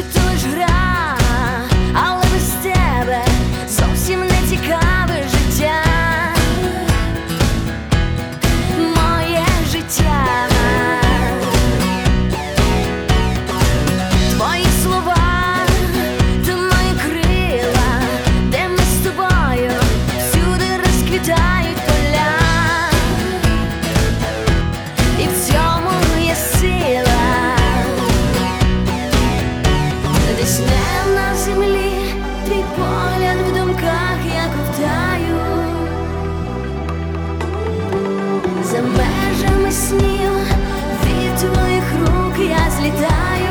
то лиш гра, але без тебе зовсім не цікаве життя. Моє життя. Твої слова, то мої крила, де ми з тобою всюди розквітають поля. І в цьому є сила. Десь не на землі, твій погляд в думках я ковтаю. За межами снів від твоїх рук я злітаю.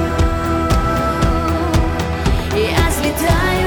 Я злітаю.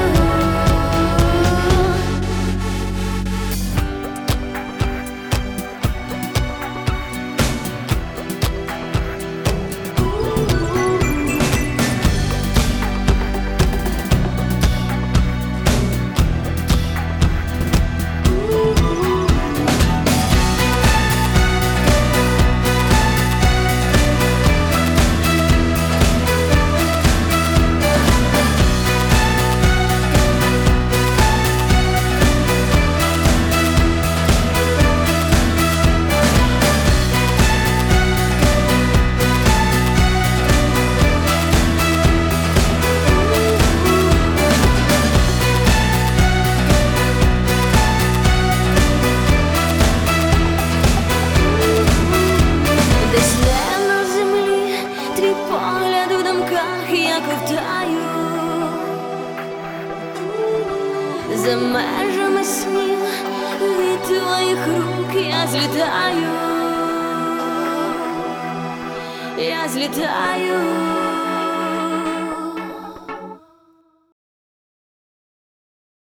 Погляд в думках я ковтаю. За межами снів від твоїх рук я злітаю. Я злітаю.